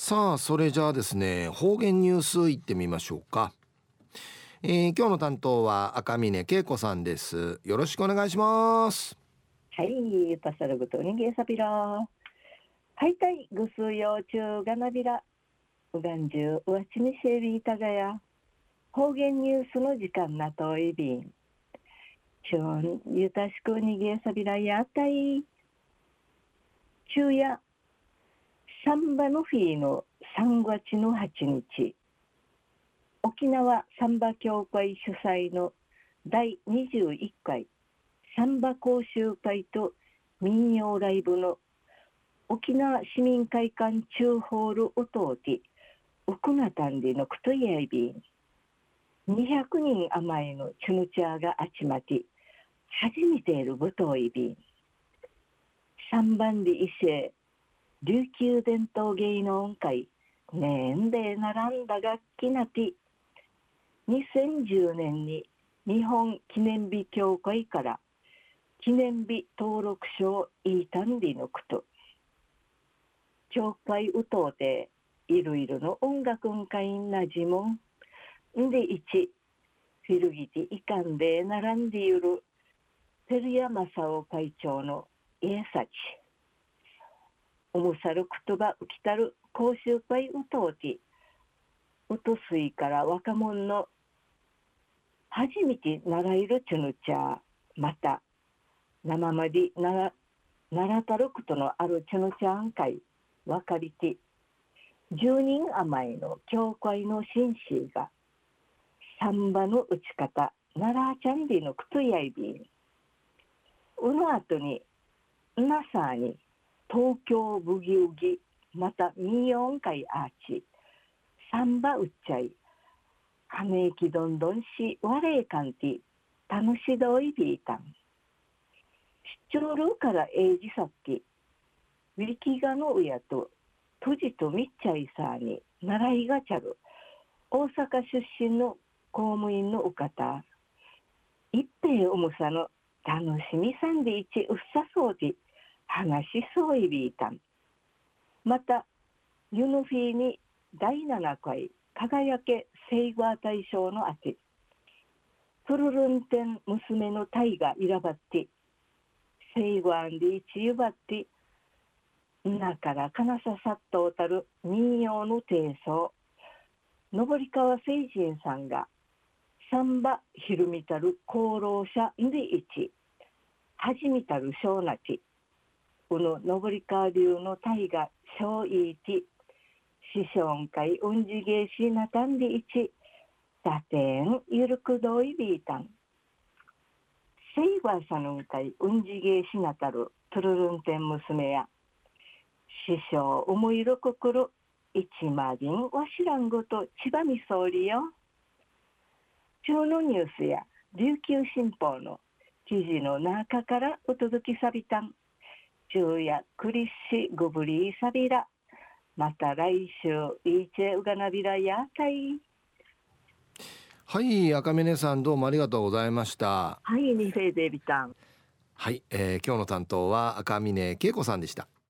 さあ、それじゃあですね、方言ニュースいってみましょうか。今日の担当は赤嶺恵子さんです。よろしくお願いします。 はい、パサルグと人間サビラ。はいたい、ぐすようちゅうがなびら。うがんじゅう、うわちみせびいたがや。方言ニュースの時間なといびん。ちゅん、ゆたしくにげさびらやたい。昼夜、サンバのフィーの3月の8日。沖縄サンバ協会主催の第21回サンバ講習会と民謡ライブの沖縄市民会館中ホールおとうてウクナタンリのクトヤイビン200人余りのチュヌチャーが集まって初めている舞踏イビン三番で伊勢琉球伝統芸能音会年で並んだ楽器なて2010年に日本記念日協会から記念日登録書をいいたんりのこと教会うとうでいろいろの音楽会なじもんで1フィルギティいかんで並んでいる照屋正夫会長の家さちおむさる言葉浮きたる講習会うとうてうとすいから若者の初めて習えるチュヌチャーまた生までならたることのあるチュヌチャーン会分かりて10人余りの教会の紳士がサンバの打ち方奈良ちゃんでのくとやいびんうの後になさに東京ブギウギまた民謡会アーチサンバうっちゃい金きどんどんしわれいかんて楽しどいびいたん出張るからえいじさっきウィキガの親ととじとみっちゃいさに習いがちゃる大阪出身の公務員のお方一平重さの楽しみさんでいちうっさそうで話しそういびいたんまたユヌフィーに第7回輝けセイガー大賞のあてプルルンテン娘のタイがいらばってセイガーでいちゆばってなからかなささっとたる民謡の低層登川聖人さんがサンバひるみたる功労者でいち初めたる小なちこの登川流の大河小いいち師匠会うんじげしなたんでいち打点ゆるくどいびいたんセイガーさん会うんじげしなたるトゥルルンテン娘や師匠思いろくくる一まりんわしらんごと千葉みそうりよ中のニュースや琉球新報の記事の中からお届けさびたん中やクリッシグブリーサビラまた来週イーチェウガナビラやたいはい、赤嶺さんどうもありがとうございました。 はいにフェーデビタンはい、今日の担当は赤嶺恵子さんでした。